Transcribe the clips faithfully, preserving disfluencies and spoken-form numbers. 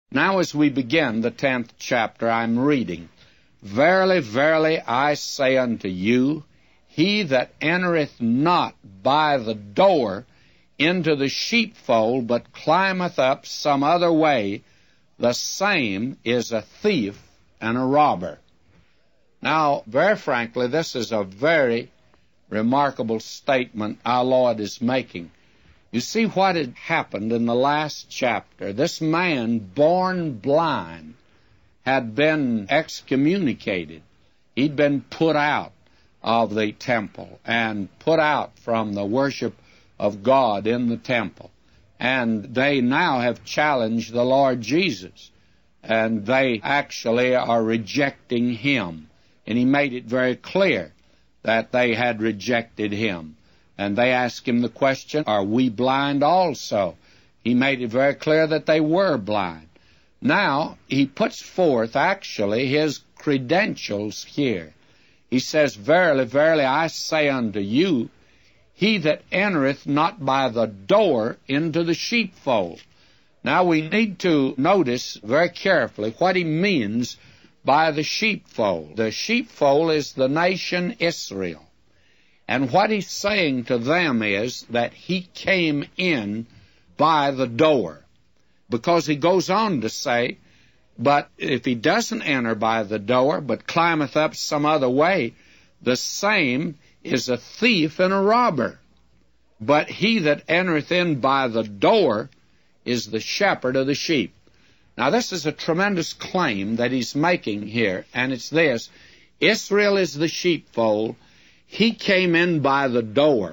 Now as we begin the tenth chapter, I'm reading, Verily, verily, I say unto you, he that entereth not by the door into the sheepfold, but climbeth up some other way, the same is a thief and a robber. Now, very frankly, this is a very remarkable statement our Lord is making. You see what had happened in the last chapter. This man, born blind, had been excommunicated. He'd been put out of the temple and put out from the worship of God in the temple. And they now have challenged the Lord Jesus. And they actually are rejecting him. And he made it very clear that they had rejected him. And they asked him the question, are we blind also? He made it very clear that they were blind. Now, he puts forth actually his credentials here. He says, Verily, verily, I say unto you, he that entereth not by the door into the sheepfold. Now, we need to notice very carefully what he means by the sheepfold. The sheepfold is the nation Israel. And what he's saying to them is that he came in by the door. Because he goes on to say, but if he doesn't enter by the door, but climbeth up some other way, the same is a thief and a robber. But he that entereth in by the door is the shepherd of the sheep. Now this is a tremendous claim that he's making here, and it's this. Israel is the sheepfold. He came in by the door.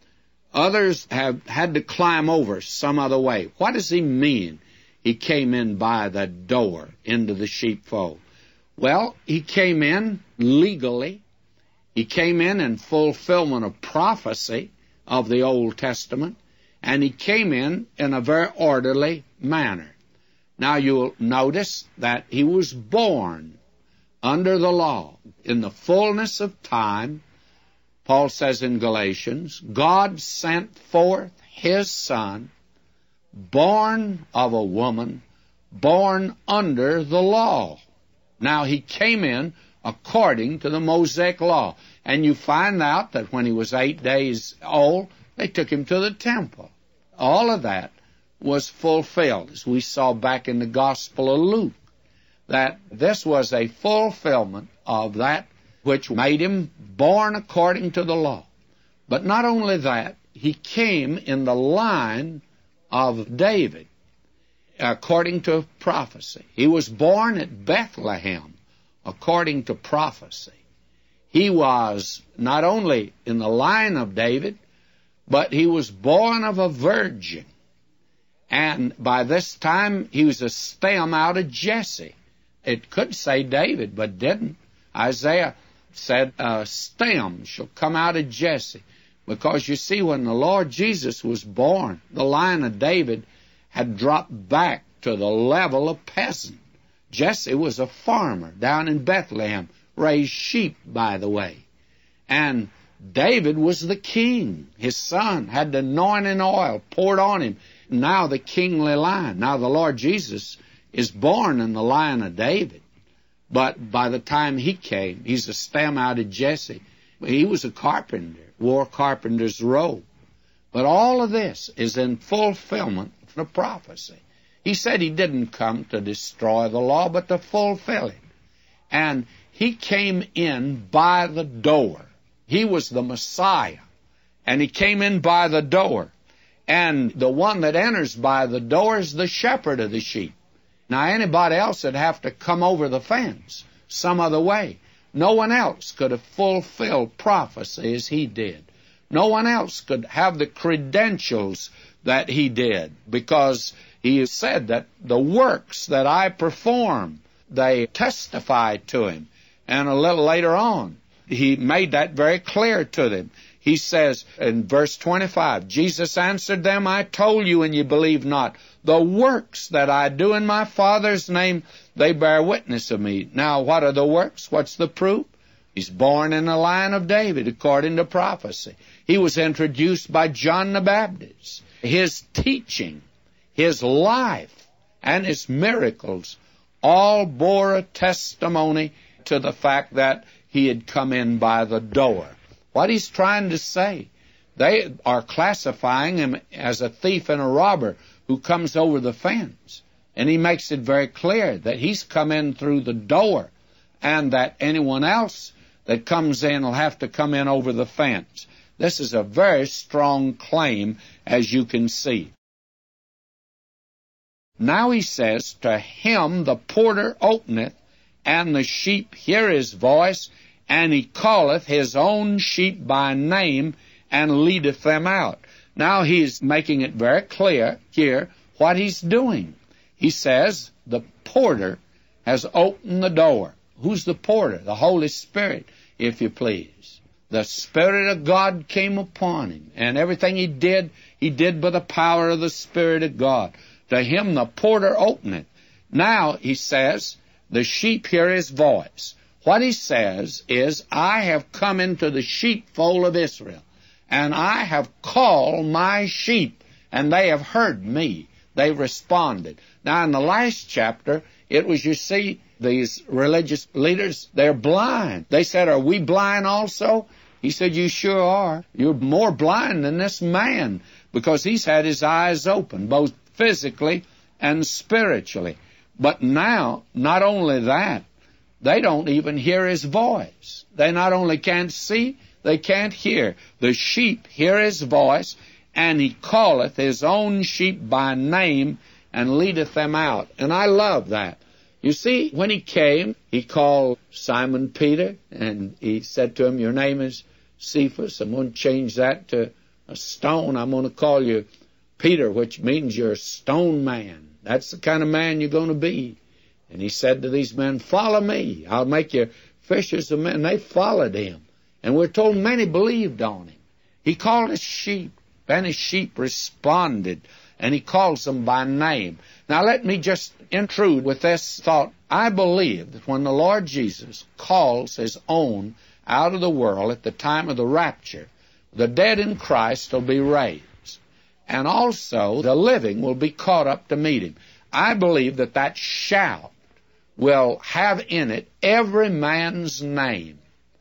Others have had to climb over some other way. What does he mean? He came in by the door into the sheepfold. Well, he came in legally. He came in in fulfillment of prophecy of the Old Testament, and he came in in a very orderly manner. Now you'll notice that he was born under the law. In the fullness of time, Paul says in Galatians, God sent forth his Son, born of a woman, born under the law. Now he came in according to the Mosaic law. And you find out that when he was eight days old, they took him to the temple. All of that was fulfilled, as we saw back in the Gospel of Luke, that this was a fulfillment of that which made him born according to the law. But not only that, he came in the line of David, according to prophecy. He was born at Bethlehem, according to prophecy. He was not only in the line of David, but he was born of a virgin. And by this time, he was a stem out of Jesse. It could say David, but didn't. Isaiah said, a stem shall come out of Jesse. Because you see, when the Lord Jesus was born, the line of David had dropped back to the level of peasant. Jesse was a farmer down in Bethlehem, raised sheep, by the way. And David was the king. His son had the anointing oil poured on him. Now the kingly line. Now the Lord Jesus is born in the line of David. But by the time he came, he's a stem out of Jesse. He was a carpenter, wore carpenter's robe. But all of this is in fulfillment of prophecy. He said he didn't come to destroy the law, but to fulfill it. And he came in by the door. He was the Messiah. And he came in by the door. And the one that enters by the door is the shepherd of the sheep. Now, anybody else would have to come over the fence some other way. No one else could have fulfilled prophecy as he did. No one else could have the credentials that he did, because he said that the works that I perform, they testify to him. And a little later on, he made that very clear to them. He says in verse twenty-five, Jesus answered them, I told you, and you believe not. The works that I do in my Father's name, they bear witness of me. Now, what are the works? What's the proof? He's born in the line of David, according to prophecy. He was introduced by John the Baptist. His teaching, his life, and his miracles all bore a testimony to the fact that he had come in by the door. What he's trying to say, they are classifying him as a thief and a robber who comes over the fence. And he makes it very clear that he's come in through the door, and that anyone else that comes in will have to come in over the fence. This is a very strong claim, as you can see. Now he says, to him the porter openeth, and the sheep hear his voice, and he calleth his own sheep by name, and leadeth them out. Now he's making it very clear here what he's doing. He says, the porter has opened the door. Who's the porter? The Holy Spirit, if you please. The Spirit of God came upon him, and everything he did, he did by the power of the Spirit of God. To him the porter openeth. Now, he says, the sheep hear his voice. What he says is, I have come into the sheepfold of Israel, and I have called my sheep, and they have heard me. They responded. Now, in the last chapter, it was, you see, these religious leaders, they're blind. They said, are we blind also? He said, you sure are. You're more blind than this man, because he's had his eyes open, both physically and spiritually. But now, not only that, they don't even hear his voice. They not only can't see, they can't hear. The sheep hear his voice, and he calleth his own sheep by name, and leadeth them out. And I love that. You see, when he came, he called Simon Peter, and he said to him, your name is Cephas. I'm going to change that to a stone. I'm going to call you Peter, which means you're a stone man. That's the kind of man you're going to be. And he said to these men, follow me. I'll make you fishers of men. They followed him. And we're told many believed on him. He called his sheep, and his sheep responded, and he calls them by name. Now let me just intrude with this thought. I believe that when the Lord Jesus calls his own out of the world at the time of the rapture, the dead in Christ will be raised. And also the living will be caught up to meet him. I believe that that shout will have in it every man's name.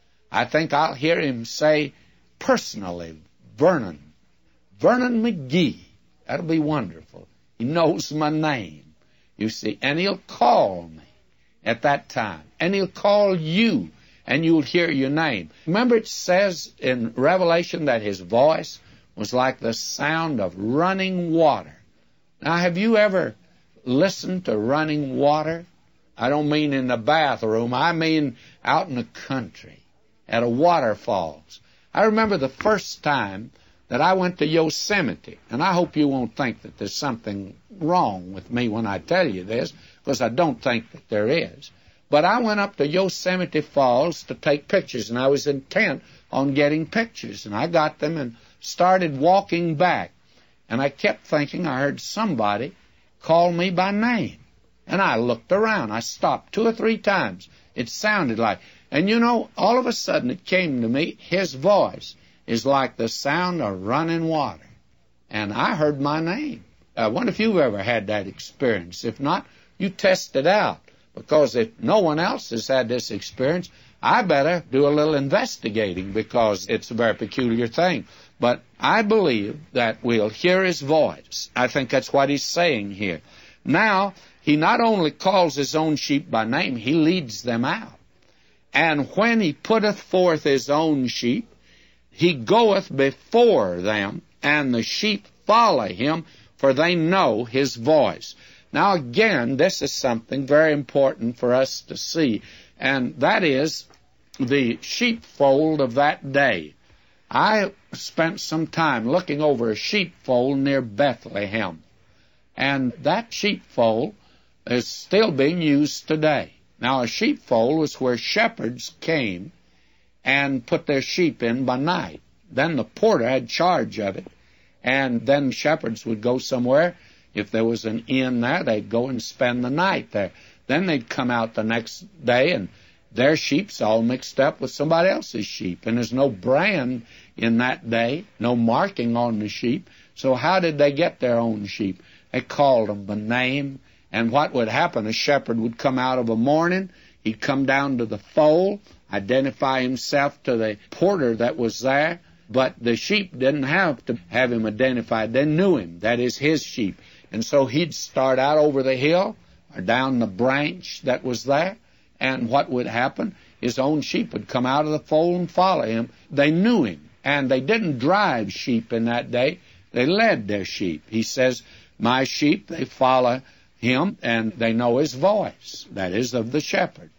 I think I'll hear him say personally, Vernon, Vernon McGee. That'll be wonderful. He knows my name, you see, and he'll call me at that time. And he'll call you, and you'll hear your name. Remember, it says in Revelation that his voice was like the sound of running water. Now, have you ever listened to running water? I don't mean in the bathroom. I mean out in the country at a waterfalls. I remember the first time that I went to Yosemite, and I hope you won't think that there's something wrong with me when I tell you this, because I don't think that there is. But I went up to Yosemite Falls to take pictures, and I was intent on getting pictures, and I got them and started walking back, and I kept thinking I heard somebody call me by name. And I looked around. I stopped two or three times. It sounded like, and you know, all of a sudden it came to me, his voice is like the sound of running water. And I heard my name. I wonder if you've ever had that experience. If not, you test it out. Because if no one else has had this experience, I better do a little investigating, because it's a very peculiar thing. But I believe that we'll hear his voice. I think that's what he's saying here. Now, he not only calls his own sheep by name, he leads them out. And when he putteth forth his own sheep, he goeth before them, and the sheep follow him, for they know his voice. Now again, this is something very important for us to see, and that is the sheepfold of that day. I spent some time looking over a sheepfold near Bethlehem, and that sheepfold is still being used today. Now, a sheepfold was where shepherds came and put their sheep in by night. Then the porter had charge of it, and then shepherds would go somewhere. If there was an inn there, they'd go and spend the night there. Then they'd come out the next day, and their sheep's all mixed up with somebody else's sheep. And there's no brand in that day, no marking on the sheep. So how did they get their own sheep? They called them by name, And what would happen, a shepherd would come out of a morning, he'd come down to the fold, identify himself to the porter that was there, but the sheep didn't have to have him identified. They knew him. That is his sheep. And so he'd start out over the hill or down the branch that was there, and what would happen? His own sheep would come out of the fold and follow him. They knew him, and they didn't drive sheep in that day. They led their sheep. He says, my sheep, they follow him, and they know his voice, that is, of the shepherd.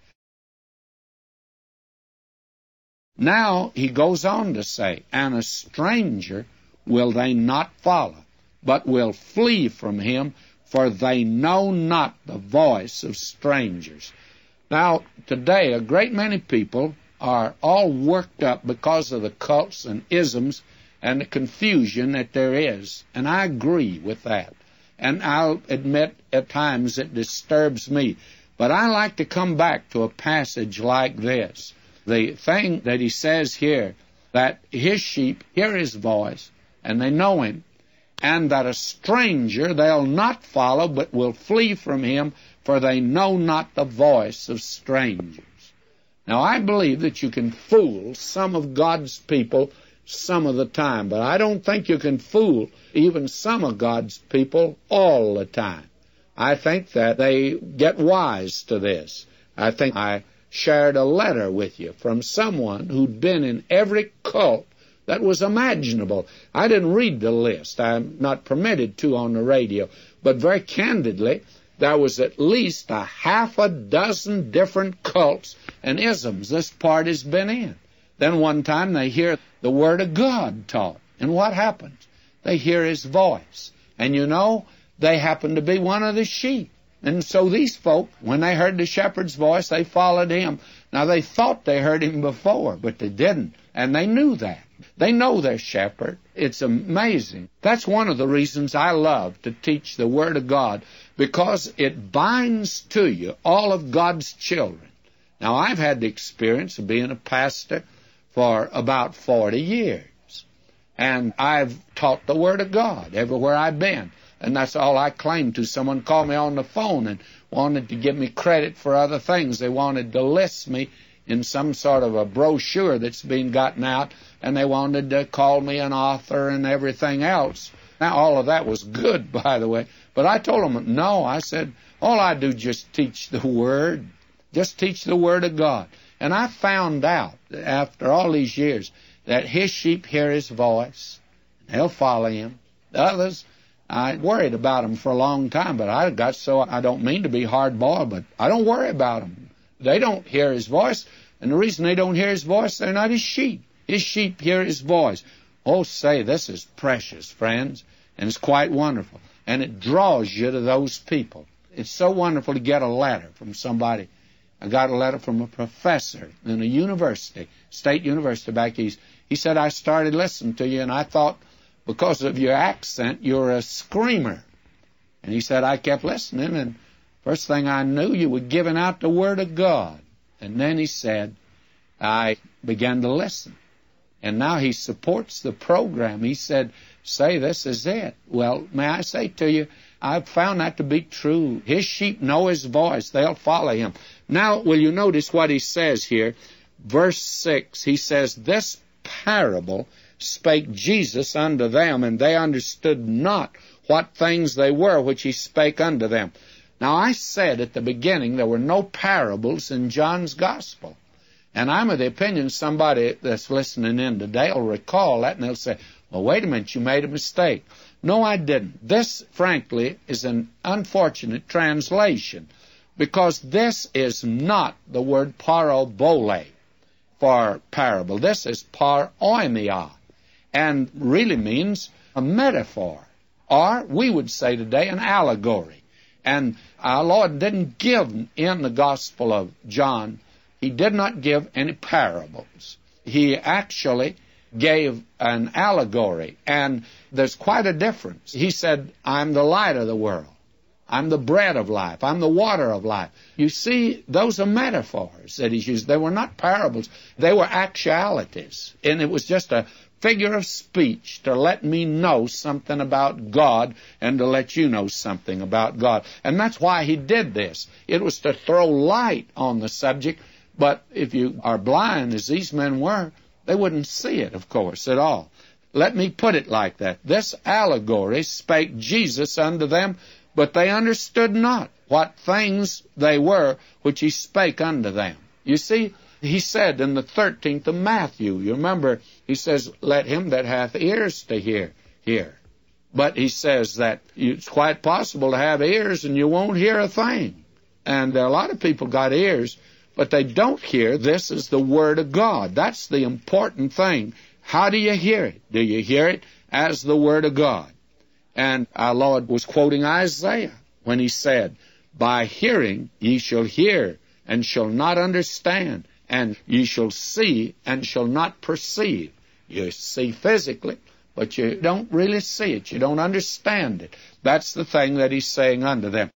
Now he goes on to say, and a stranger will they not follow, but will flee from him, for they know not the voice of strangers. Now, today, a great many people are all worked up because of the cults and isms and the confusion that there is, and I agree with that. And I'll admit at times it disturbs me, but I like to come back to a passage like this. The thing that he says here, that his sheep hear his voice, and they know him, and that a stranger they'll not follow, but will flee from him, for they know not the voice of strangers. Now, I believe that you can fool some of God's people some of the time, but I don't think you can fool even some of God's people all the time. I think that they get wise to this. I think I shared a letter with you from someone who'd been in every cult that was imaginable. I didn't read the list. I'm not permitted to on the radio. But very candidly, there was at least a half a dozen different cults and isms this part has been in. Then one time they hear the Word of God taught. And what happens? They hear his voice. And you know, they happen to be one of the sheep. And so these folk, when they heard the shepherd's voice, they followed him. Now, they thought they heard him before, but they didn't. And they knew that. They know their shepherd. It's amazing. That's one of the reasons I love to teach the Word of God, because it binds to you all of God's children. Now, I've had the experience of being a pastor for about forty years. And I've taught the Word of God everywhere I've been. And that's all I claim to. Someone called me on the phone and wanted to give me credit for other things. They wanted to list me in some sort of a brochure that's being gotten out, and they wanted to call me an author and everything else. Now, all of that was good, by the way. But I told them, no, I said, all I do is just teach the Word. Just teach the Word of God. And I found out, after all these years, that his sheep hear his voice. They'll follow him. The others, I worried about them for a long time, but I got so, I don't mean to be hard-boiled, but I don't worry about them. They don't hear his voice, and the reason they don't hear his voice, they're not his sheep. His sheep hear his voice. Oh, say, this is precious, friends, and it's quite wonderful. And it draws you to those people. It's so wonderful to get a letter from somebody. I got a letter from a professor in a university, state university back east. He said, I started listening to you, and I thought, because of your accent, you're a screamer. And he said, I kept listening, and first thing I knew, you were giving out the Word of God. And then he said, I began to listen. And now he supports the program. He said, say, this is it. Well, may I say to you, I've found that to be true. His sheep know his voice. They'll follow him. Now, will you notice what he says here? Verse six, he says, this parable spake Jesus unto them, and they understood not what things they were which he spake unto them. Now, I said at the beginning there were no parables in John's Gospel. And I'm of the opinion somebody that's listening in today will recall that, and they'll say, well, wait a minute, you made a mistake. No, I didn't. This, frankly, is an unfortunate translation, because this is not the word parabole for parable. This is paroimia, and really means a metaphor, or we would say today an allegory. And our Lord didn't give in the Gospel of John, he did not give any parables. He actually gave an allegory, and there's quite a difference. He said, I'm the light of the world. I'm the bread of life. I'm the water of life. You see, those are metaphors that he's used. They were not parables. They were actualities. And it was just a figure of speech to let me know something about God and to let you know something about God. And that's why he did this. It was to throw light on the subject, but if you are blind, as these men were, they wouldn't see it, of course, at all. Let me put it like that. This allegory spake Jesus unto them, but they understood not what things they were which he spake unto them. You see, he said in the thirteenth of Matthew, you remember, he says, let him that hath ears to hear, hear. But he says that it's quite possible to have ears and you won't hear a thing. And a lot of people got ears, but they don't hear. This is the Word of God. That's the important thing. How do you hear it? Do you hear it as the Word of God? And our Lord was quoting Isaiah when he said, by hearing ye shall hear and shall not understand, and ye shall see and shall not perceive. You see physically, but you don't really see it. You don't understand it. That's the thing that he's saying unto them.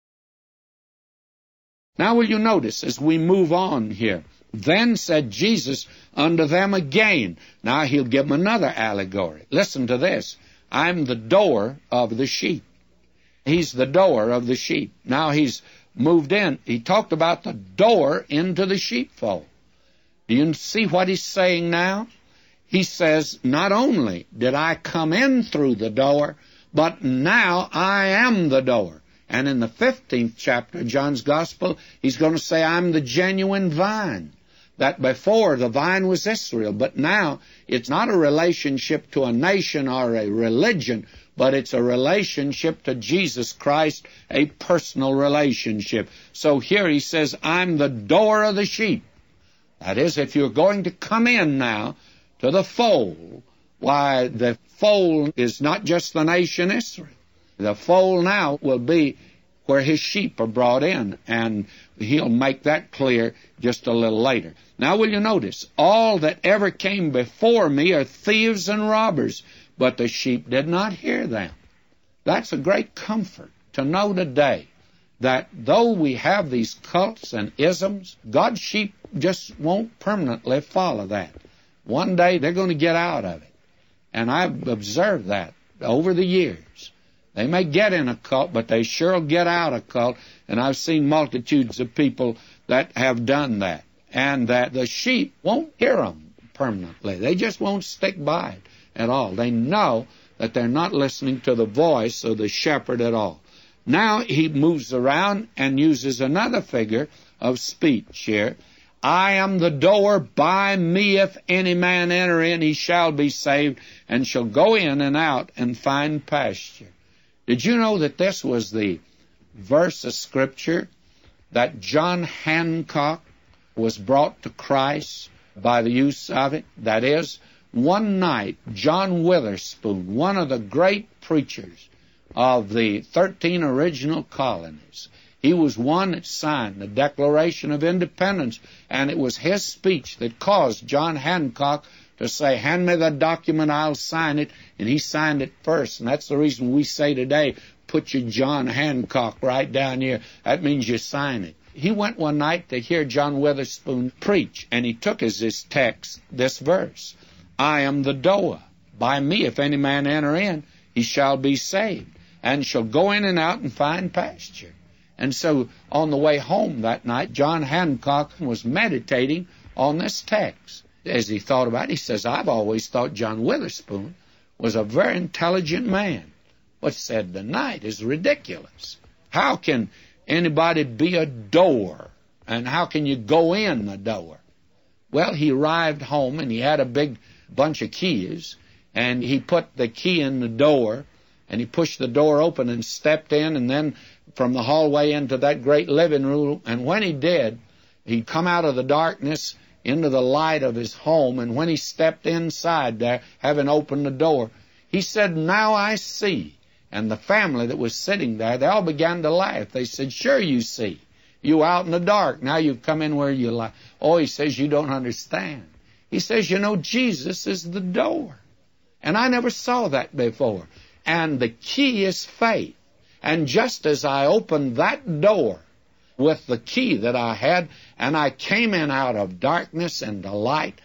Now will you notice as we move on here, then said Jesus unto them again. Now he'll give them another allegory. Listen to this. I'm the door of the sheep. He's the door of the sheep. Now he's moved in. He talked about the door into the sheepfold. Do you see what he's saying now? He says, not only did I come in through the door, but now I am the door. And in the fifteenth chapter of John's Gospel, he's going to say, I'm the genuine vine. That before the vine was Israel, but now it's not a relationship to a nation or a religion, but it's a relationship to Jesus Christ, a personal relationship. So here he says, I'm the door of the sheep. That is, if you're going to come in now to the fold, why, the fold is not just the nation Israel. The fold now will be where his sheep are brought in, and he'll make that clear just a little later. Now will you notice, all that ever came before me are thieves and robbers, but the sheep did not hear them. That's a great comfort to know today that though we have these cults and isms, God's sheep just won't permanently follow that. One day they're going to get out of it. And I've observed that over the years. They may get in a cult, but they sure will get out of a cult. And I've seen multitudes of people that have done that. And that the sheep won't hear them permanently. They just won't stick by it at all. They know that they're not listening to the voice of the shepherd at all. Now he moves around and uses another figure of speech here. I am the door. By me if any man enter in, he shall be saved, and shall go in and out and find pasture. Did you know that this was the verse of Scripture that John Hancock was brought to Christ by the use of it? That is, one night, John Witherspoon, one of the great preachers of the thirteen original colonies, he was one that signed the Declaration of Independence, and it was his speech that caused John Hancock to say, hand me the document, I'll sign it, and he signed it first. And that's the reason we say today, put your John Hancock right down here. That means you sign it. He went one night to hear John Witherspoon preach, and he took as his text this verse, I am the door. By me, if any man enter in, he shall be saved, and shall go in and out and find pasture. And so on the way home that night, John Hancock was meditating on this text. As he thought about it, he says, I've always thought John Witherspoon was a very intelligent man. What's said tonight is ridiculous. How can anybody be a door? And how can you go in the door? Well, he arrived home and he had a big bunch of keys, and he put the key in the door, and he pushed the door open and stepped in, and then from the hallway into that great living room. And when he did, he'd come out of the darkness into the light of his home, and when he stepped inside there, having opened the door, he said, now I see. And the family that was sitting there, they all began to laugh. They said, sure you see. You out in the dark. Now you've come in where you lie. Oh, he says, you don't understand. He says, you know, Jesus is the door. And I never saw that before. And the key is faith. And just as I opened that door with the key that I had, and I came in out of darkness into light,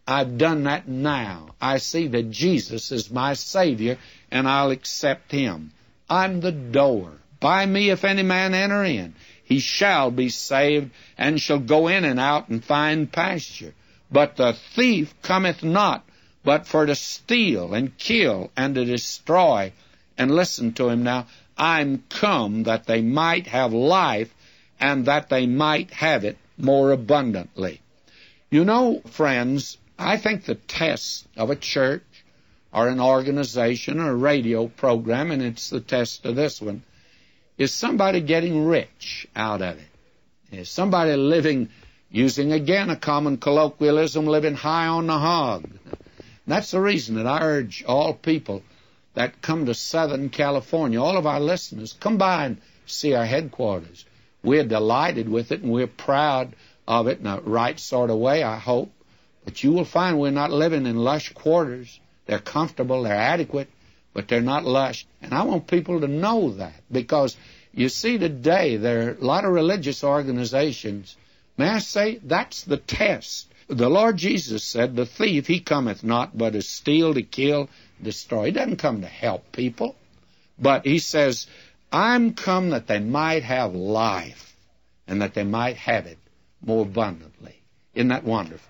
I've done that now. I see that Jesus is my Savior, and I'll accept Him. I'm the door. By me, if any man enter in, he shall be saved, and shall go in and out and find pasture. But the thief cometh not, but for to steal and kill and to destroy. And listen to him now. I'm come that they might have life, and that they might have it more abundantly. You know, friends, I think the test of a church or an organization or a radio program, and it's the test of this one, is somebody getting rich out of it? Is somebody living, using again a common colloquialism, living high on the hog? That's the reason that I urge all people that come to Southern California, all of our listeners, come by and see our headquarters. We're delighted with it, and we're proud of it in a right sort of way, I hope. But you will find we're not living in lush quarters. They're comfortable, they're adequate, but they're not lush. And I want people to know that, because you see today there are a lot of religious organizations. May I say, that's the test. The Lord Jesus said, the thief, he cometh not but to steal, to kill, destroy. He doesn't come to help people. But he says, I'm come that they might have life, and that they might have it more abundantly. Isn't that wonderful?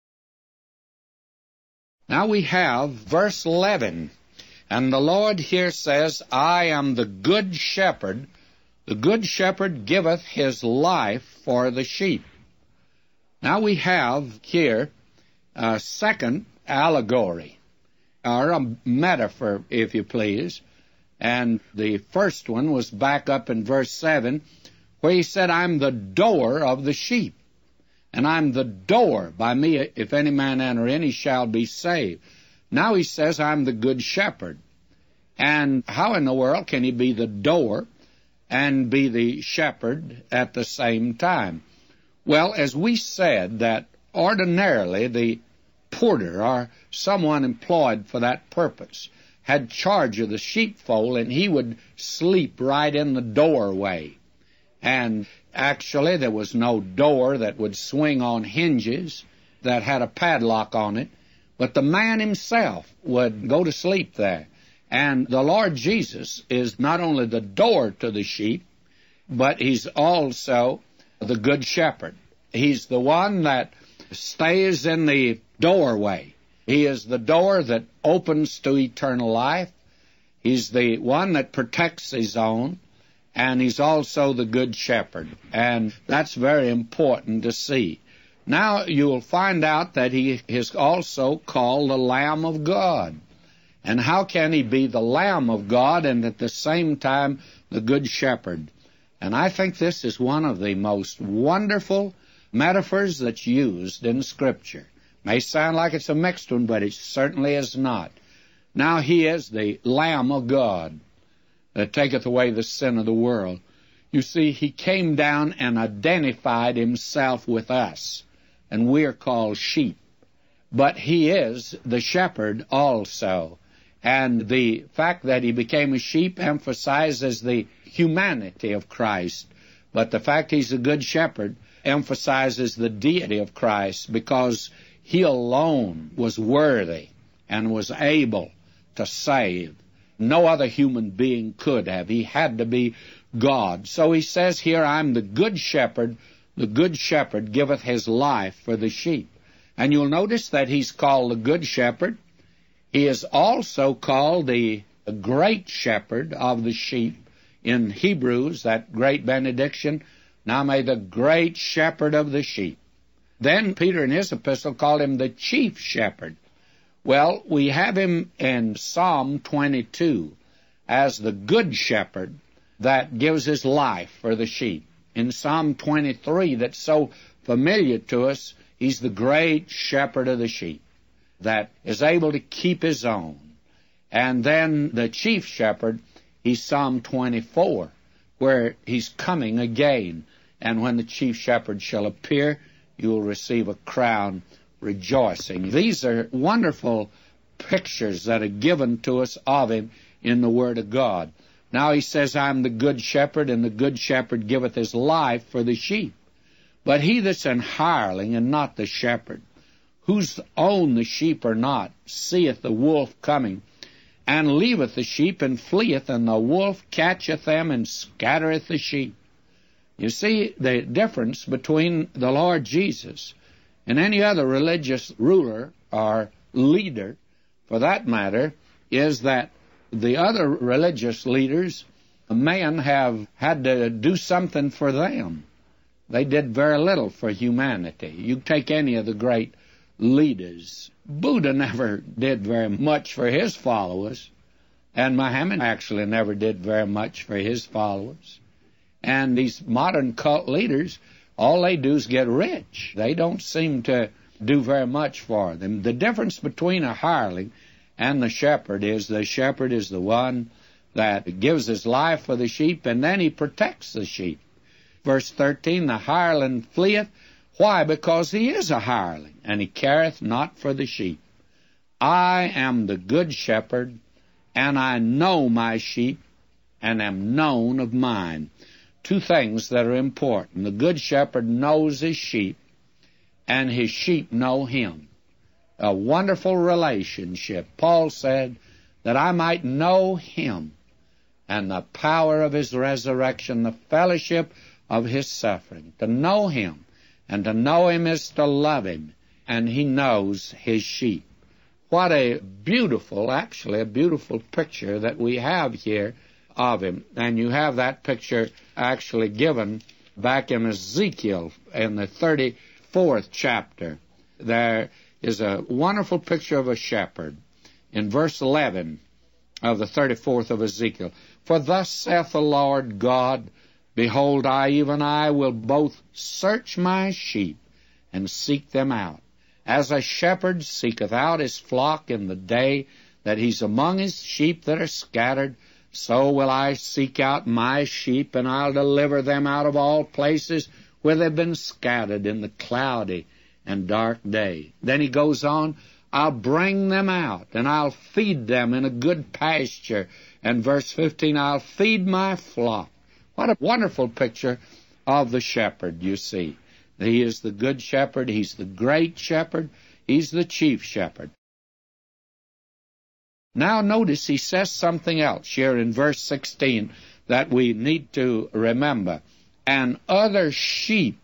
Now we have verse eleven. And the Lord here says, I am the good shepherd. The good shepherd giveth his life for the sheep. Now we have here a second allegory, or a metaphor, if you please. And the first one was back up in verse seven, where he said, I'm the door of the sheep. And I'm the door. By me, if any man enter in, he shall be saved. Now he says, I'm the good shepherd. And how in the world can he be the door and be the shepherd at the same time? Well, as we said, that ordinarily the porter, or someone employed for that purpose, had charge of the sheepfold, and he would sleep right in the doorway. And actually there was no door that would swing on hinges that had a padlock on it, but the man himself would go to sleep there. And the Lord Jesus is not only the door to the sheep, but he's also the good shepherd. He's the one that stays in the doorway. He is the door that opens to eternal life. He's the one that protects his own, and he's also the good shepherd. And that's very important to see. Now you'll find out that he is also called the Lamb of God. And how can he be the Lamb of God and at the same time the Good Shepherd? And I think this is one of the most wonderful metaphors that's used in Scripture. May sound like it's a mixed one, but it certainly is not. Now he is the Lamb of God that taketh away the sin of the world. You see, he came down and identified himself with us, and we are called sheep. But he is the shepherd also. And the fact that he became a sheep emphasizes the humanity of Christ. But the fact he's a good shepherd emphasizes the deity of Christ, because he alone was worthy and was able to save. No other human being could have. He had to be God. So he says here, I'm the good shepherd. The good shepherd giveth his life for the sheep. And you'll notice that he's called the good shepherd. He is also called the great shepherd of the sheep. In Hebrews, that great benediction, now may the great shepherd of the sheep. Then Peter in his epistle called him the chief shepherd. Well, we have him in Psalm twenty-two as the good shepherd that gives his life for the sheep. In Psalm twenty-three, that's so familiar to us, he's the great shepherd of the sheep that is able to keep his own. And then the chief shepherd, he's Psalm twenty-four, where he's coming again. And when the chief shepherd shall appear, you will receive a crown rejoicing. These are wonderful pictures that are given to us of him in the Word of God. Now he says, I'm the good shepherd, and the good shepherd giveth his life for the sheep. But he that's an hireling and not the shepherd, whose own the sheep are not, seeth the wolf coming, and leaveth the sheep, and fleeth, and the wolf catcheth them, and scattereth the sheep. You see the difference between the Lord Jesus and any other religious ruler or leader, for that matter, is that the other religious leaders, men have had to do something for them. They did very little for humanity. You take any of the great leaders. Buddha never did very much for his followers, and Muhammad actually never did very much for his followers. And these modern cult leaders, all they do is get rich. They don't seem to do very much for them. The difference between a hireling and the shepherd is the shepherd is the one that gives his life for the sheep, and then he protects the sheep. Verse thirteen, the hireling fleeth. Why? Because he is a hireling, and he careth not for the sheep. I am the good shepherd, and I know my sheep, and am known of mine. Two things that are important. The good shepherd knows his sheep, and his sheep know him. A wonderful relationship. Paul said that I might know him, and the power of his resurrection, the fellowship of his suffering. To know him, and to know him is to love him, and he knows his sheep. What a beautiful, actually a beautiful picture that we have here of him. And you have that picture actually given back in Ezekiel in the thirty-fourth chapter. There is a wonderful picture of a shepherd in verse eleven of the thirty-fourth of Ezekiel. For thus saith the Lord God, behold, I, even I, will both search my sheep and seek them out. As a shepherd seeketh out his flock in the day that he's among his sheep that are scattered, so will I seek out my sheep, and I'll deliver them out of all places where they've been scattered in the cloudy and dark day. Then he goes on, I'll bring them out, and I'll feed them in a good pasture. And verse fifteen, I'll feed my flock. What a wonderful picture of the shepherd, you see. He is the good shepherd. He's the great shepherd. He's the chief shepherd. Now notice he says something else here in verse sixteen that we need to remember. And other sheep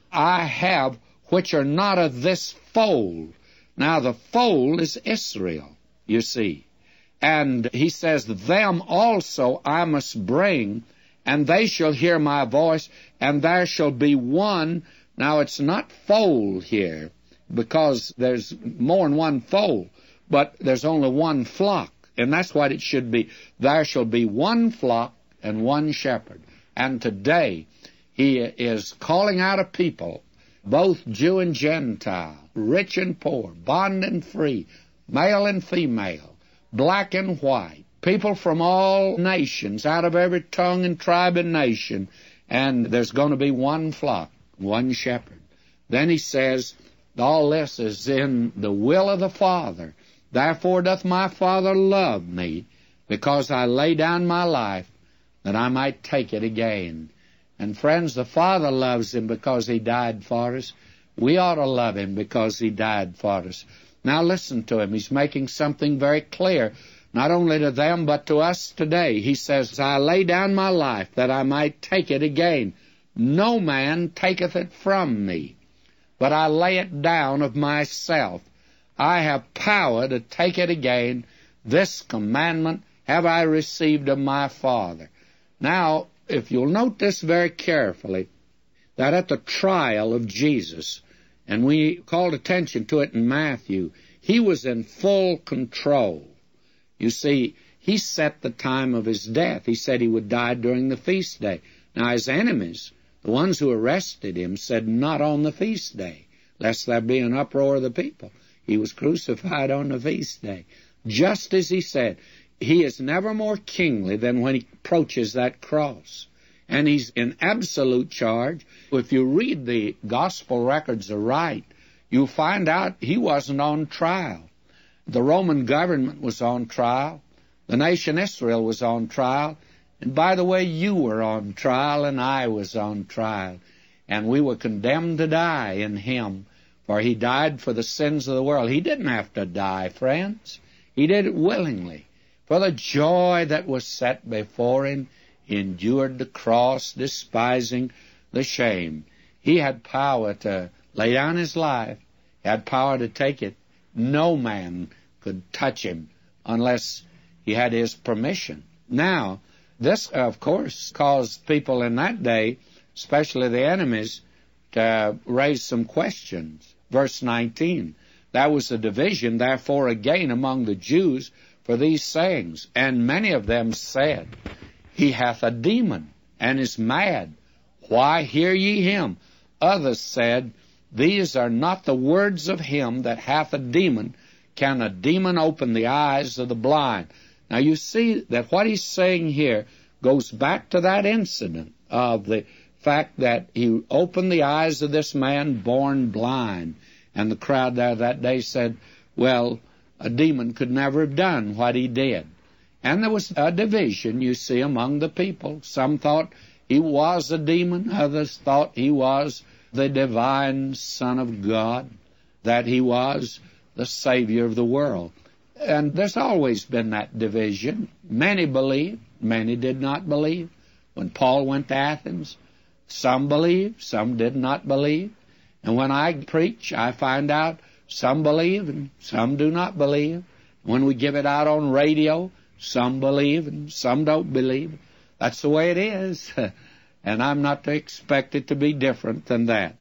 I have which are not of this fold. Now the fold is Israel, you see. And he says, them also I must bring, and they shall hear my voice, and there shall be one. Now it's not fold here, because there's more than one fold, but there's only one flock, and that's what it should be. There shall be one flock and one shepherd. And today he is calling out a people, both Jew and Gentile, rich and poor, bond and free, male and female, black and white, people from all nations, out of every tongue and tribe and nation, and there's going to be one flock, one shepherd. Then he says, all this is in the will of the Father. Therefore doth my Father love me, because I lay down my life, that I might take it again. And friends, the Father loves him because he died for us. We ought to love him because he died for us. Now listen to him. He's making something very clear, not only to them, but to us today. He says, I lay down my life that I might take it again. No man taketh it from me, but I lay it down of myself. I have power to take it again. This commandment have I received of my Father. Now, if you'll note this very carefully, that at the trial of Jesus, and we called attention to it in Matthew, he was in full control. You see, he set the time of his death. He said he would die during the feast day. Now, his enemies, the ones who arrested him, said, not on the feast day, lest there be an uproar of the people. He was crucified on the feast day. Just as he said, he is never more kingly than when he approaches that cross. And he's in absolute charge. If you read the gospel records aright, you'll find out he wasn't on trial. The Roman government was on trial. The nation Israel was on trial. And by the way, you were on trial and I was on trial. And we were condemned to die in him for he died for the sins of the world. He didn't have to die, friends. He did it willingly. For the joy that was set before him, he endured the cross, despising the shame. He had power to lay down his life. He had power to take it. No man could touch him unless he had his permission. Now, this, of course, caused people in that day, especially the enemies, to raise some questions. Verse nineteen, there was a division, therefore, again among the Jews for these sayings. And many of them said, He hath a demon, and is mad. Why hear ye him? Others said, These are not the words of him that hath a demon. Can a demon open the eyes of the blind? Now you see that what he's saying here goes back to that incident of the fact that he opened the eyes of this man born blind. And the crowd there that day said, well, a demon could never have done what he did. And there was a division, you see, among the people. Some thought he was a demon. Others thought he was the divine Son of God, that he was the Savior of the world. And there's always been that division. Many believed, many did not believe. When Paul went to Athens, some believed, some did not believe. And when I preach, I find out some believe and some do not believe. When we give it out on radio, some believe and some don't believe. That's the way it is. And I'm not to expect it to be different than that.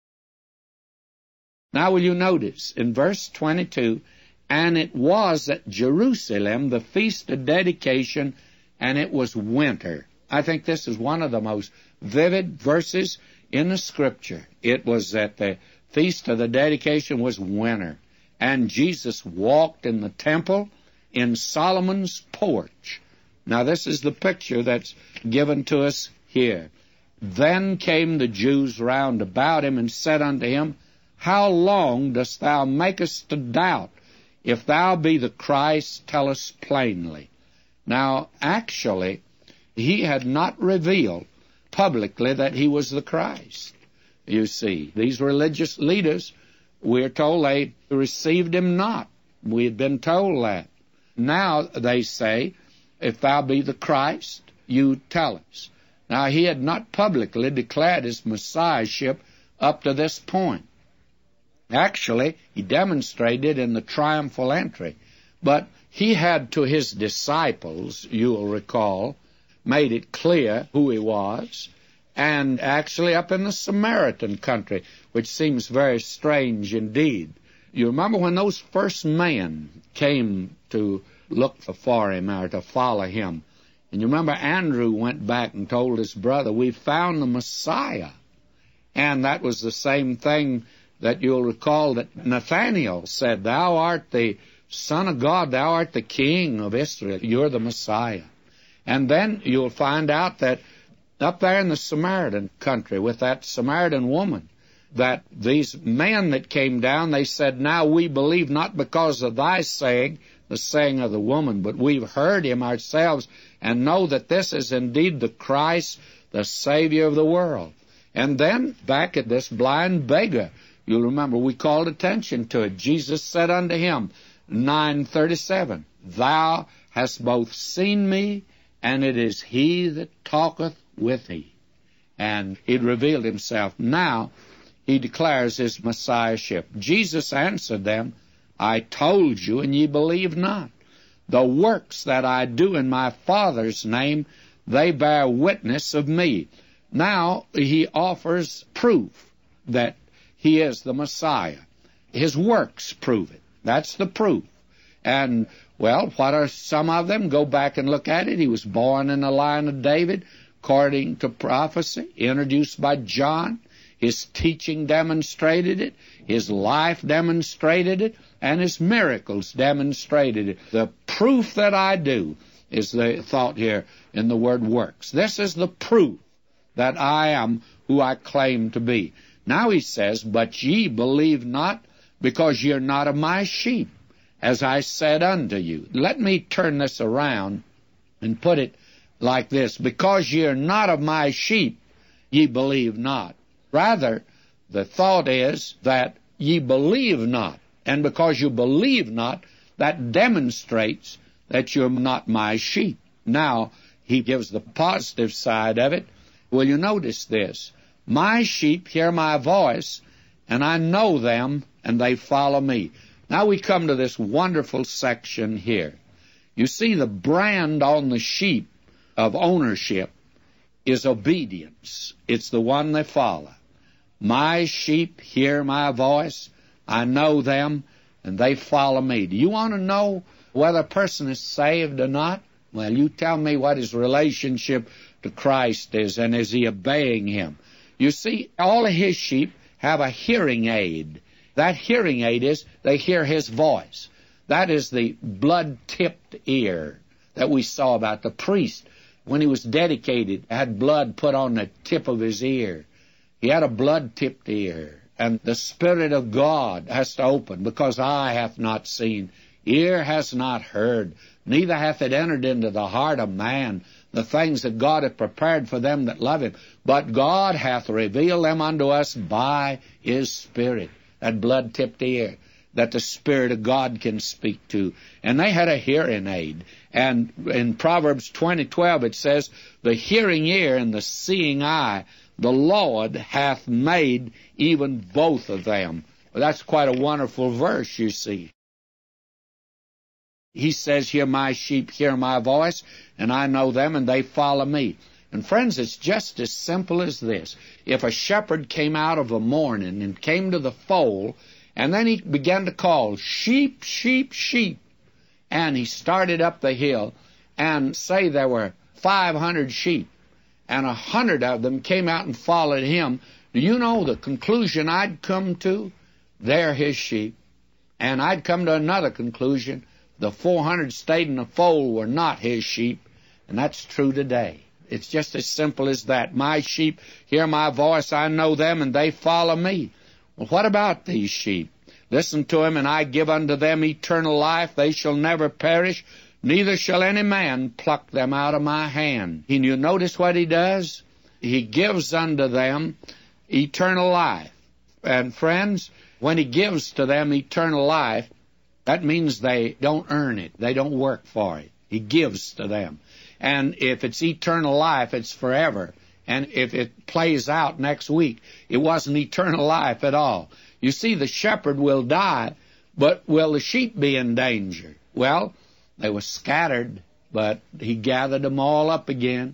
Now will you notice in verse twenty-two, and it was at Jerusalem the feast of dedication, and it was winter. I think this is one of the most vivid verses in the Scripture. It was that the feast of the dedication was winter, and Jesus walked in the temple in Solomon's porch. Now this is the picture that's given to us here. Then came the Jews round about him and said unto him, How long dost thou make us to doubt? If thou be the Christ, tell us plainly. Now, actually, he had not revealed publicly that he was the Christ. You see, these religious leaders, we're told they received him not. We had been told that. Now they say, if thou be the Christ, you tell us. Now he had not publicly declared his Messiahship up to this point. Actually, he demonstrated in the triumphal entry. But he had to his disciples, you'll recall, made it clear who he was, and actually up in the Samaritan country, which seems very strange indeed. You remember when those first men came to look for him or to follow him, and you remember Andrew went back and told his brother, we found the Messiah. And that was the same thing that you'll recall that Nathanael said, Thou art the Son of God, thou art the King of Israel, you're the Messiah. And then you'll find out that up there in the Samaritan country with that Samaritan woman, that these men that came down, they said, Now we believe not because of thy saying, the saying of the woman, but we've heard him ourselves and know that this is indeed the Christ, the Savior of the world. And then back at this blind beggar, you'll remember we called attention to it. Jesus said unto him, nine thirty-seven, Thou hast both seen me, and it is he that talketh with thee. And he revealed himself. Now he declares his Messiahship. Jesus answered them, I told you, and ye believe not. The works that I do in my Father's name, they bear witness of me. Now he offers proof that he is the Messiah. His works prove it. That's the proof. And, well, what are some of them? Go back and look at it. He was born in the line of David, according to prophecy, introduced by John. His teaching demonstrated it. His life demonstrated it. And his miracles demonstrated it. The proof that I do is the thought here in the word works. This is the proof that I am who I claim to be. Now he says, But ye believe not, because ye are not of my sheep, as I said unto you. Let me turn this around and put it like this. Because ye are not of my sheep, ye believe not. Rather, the thought is that ye believe not. And because you believe not, that demonstrates that you're not my sheep. Now, he gives the positive side of it. Will you notice this? My sheep hear my voice, and I know them, and they follow me. Now we come to this wonderful section here. You see, the brand on the sheep of ownership is obedience. It's the one they follow. My sheep hear my voice, I know them, and they follow me. Do you want to know whether a person is saved or not? Well, you tell me what his relationship to Christ is, and is he obeying him? You see, all of his sheep have a hearing aid. That hearing aid is they hear his voice. That is the blood-tipped ear that we saw about the priest. When he was dedicated, had blood put on the tip of his ear. He had a blood-tipped ear. And the Spirit of God has to open, because eye hath not seen, ear has not heard, neither hath it entered into the heart of man the things that God hath prepared for them that love him. But God hath revealed them unto us by his Spirit, that blood-tipped ear that the Spirit of God can speak to. And they had a hearing aid. And in Proverbs twenty twelve it says, the hearing ear and the seeing eye, the Lord hath made even both of them. Well, that's quite a wonderful verse, you see. He says, hear my sheep, hear my voice, and I know them, and they follow me. And friends, it's just as simple as this. If a shepherd came out of a morning and came to the fold, and then he began to call, sheep, sheep, sheep, and he started up the hill, and say there were five hundred sheep, and a hundred of them came out and followed him, do you know the conclusion I'd come to? They're his sheep. And I'd come to another conclusion. The four hundred stayed in the fold were not his sheep, and that's true today. It's just as simple as that. My sheep hear my voice, I know them, and they follow me. Well, what about these sheep? Listen to him, and I give unto them eternal life. They shall never perish, neither shall any man pluck them out of my hand. And you notice what he does? He gives unto them eternal life. And friends, when he gives to them eternal life, that means they don't earn it. They don't work for it. He gives to them. And if it's eternal life, it's forever. And if it plays out next week, it wasn't eternal life at all. You see, the shepherd will die, but will the sheep be in danger? Well, they were scattered, but he gathered them all up again.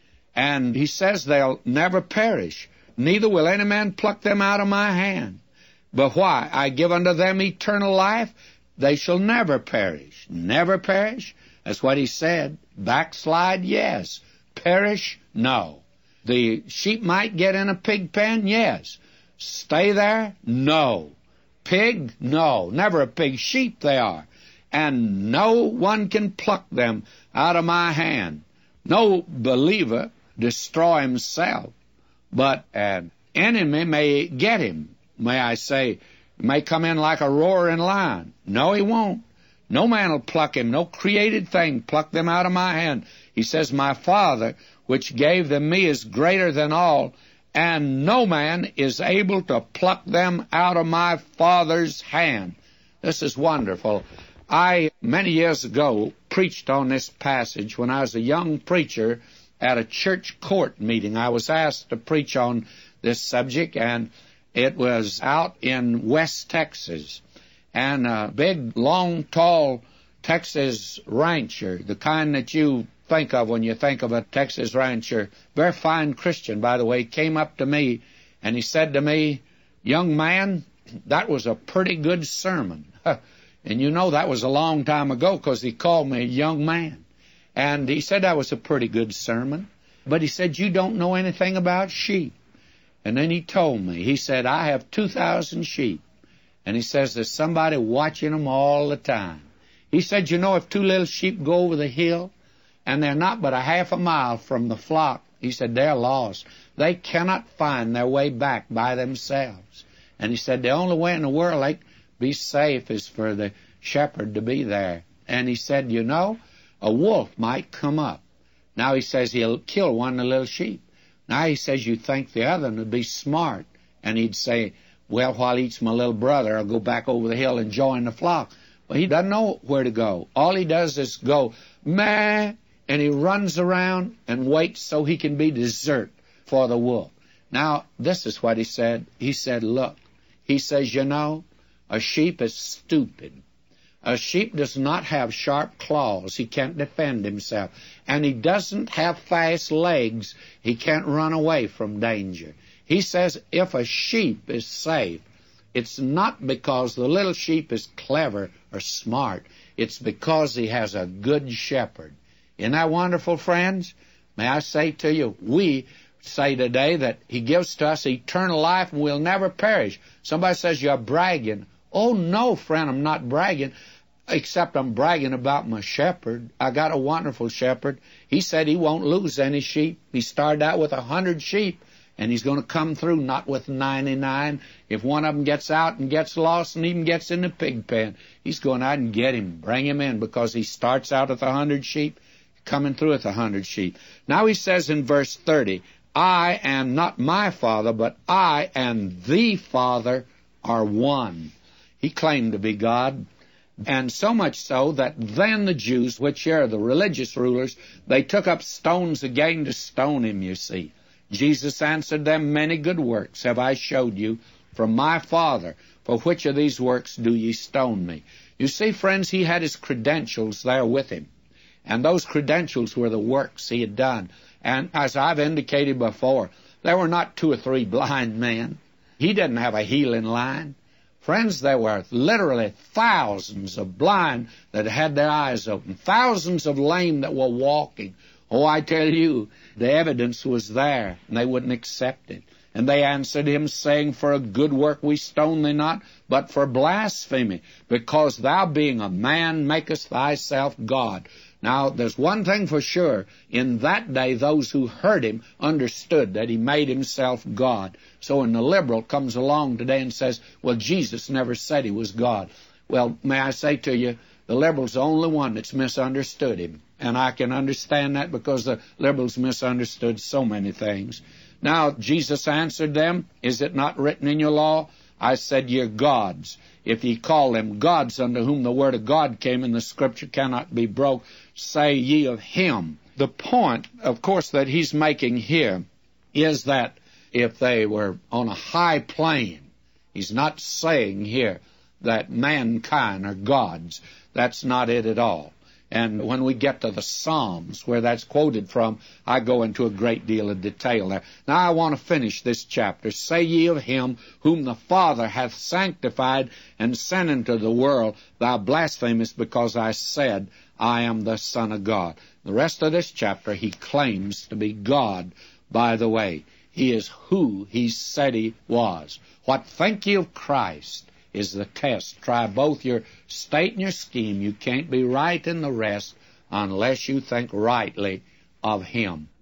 And he says they'll never perish, neither will any man pluck them out of my hand. But why? I give unto them eternal life. They shall never perish. Never perish? That's what he said. Backslide? Yes. Perish? No. The sheep might get in a pig pen? Yes. Stay there? No. Pig? No. Never a pig. Sheep they are. And no one can pluck them out of my hand. No believer destroy himself, but an enemy may get him. May I say, may come in like a roaring lion. No, he won't. No man will pluck him. No created thing pluck them out of my hand. He says, my Father, which gave them me, is greater than all, and no man is able to pluck them out of my Father's hand. This is wonderful. I, many years ago, preached on this passage when I was a young preacher at a church court meeting. I was asked to preach on this subject, and it was out in West Texas. And a big, long, tall Texas rancher, the kind that you think of when you think of a Texas rancher, very fine Christian, by the way, came up to me, and he said to me, young man, that was a pretty good sermon. And you know that was a long time ago, because he called me a young man. And he said that was a pretty good sermon. But he said, you don't know anything about sheep. And then he told me, he said, I have two thousand sheep. And he says, there's somebody watching them all the time. He said, you know, if two little sheep go over the hill, and they're not but a half a mile from the flock, he said, they're lost. They cannot find their way back by themselves. And he said, the only way in the world they can be safe is for the shepherd to be there. And he said, you know, a wolf might come up. Now he says he'll kill one of the little sheep. Now he says, you think the other one would be smart. And he'd say, Well, while he eats my little brother, I'll go back over the hill and join the flock. But he doesn't know where to go. All he does is go, meh, and he runs around and waits so he can be dessert for the wolf. Now, this is what he said. He said, look, he says, you know, a sheep is stupid. A sheep does not have sharp claws. He can't defend himself. And he doesn't have fast legs. He can't run away from danger. He says if a sheep is safe, it's not because the little sheep is clever or smart. It's because he has a good shepherd. Isn't that wonderful, friends? May I say to you, we say today that he gives to us eternal life and we'll never perish. Somebody says you're bragging. Oh, no, friend, I'm not bragging, except I'm bragging about my shepherd. I got a wonderful shepherd. He said he won't lose any sheep. He started out with a hundred sheep, and he's going to come through not with ninety-nine. If one of them gets out and gets lost and even gets in the pig pen, he's going out and get him, bring him in, because he starts out with a hundred sheep, coming through with a hundred sheep. Now he says in verse thirty, I am not my Father, but I and the Father are one. He claimed to be God. And so much so that then the Jews, which are the religious rulers, they took up stones again to stone him, you see. Jesus answered them, many good works have I showed you from my Father. For which of these works do ye stone me? You see, friends, he had his credentials there with him. And those credentials were the works he had done. And as I've indicated before, there were not two or three blind men. He didn't have a healing line. Friends, there were literally thousands of blind that had their eyes open, thousands of lame that were walking. Oh, I tell you, the evidence was there, and they wouldn't accept it. And they answered him, saying, for a good work we stone thee not, but for blasphemy, because thou being a man makest thyself God. Now, there's one thing for sure. In that day, those who heard him understood that he made himself God. So when the liberal comes along today and says, well, Jesus never said he was God. Well, may I say to you, the liberal's the only one that's misunderstood him. And I can understand that because the liberals misunderstood so many things. Now, Jesus answered them, is it not written in your law? I said, ye are gods. If ye call them gods unto whom the word of God came and the scripture cannot be broke, say ye of him. The point, of course, that he's making here is that if they were on a high plane, he's not saying here that mankind are gods. That's not it at all. And when we get to the Psalms, where that's quoted from, I go into a great deal of detail there. Now I want to finish this chapter. Say ye of him whom the Father hath sanctified and sent into the world, thou blasphemest, because I said, I am the Son of God. The rest of this chapter, he claims to be God, by the way. He is who he said he was. What think ye of Christ is the test. Try both your state and your scheme. You can't be right in the rest unless you think rightly of him.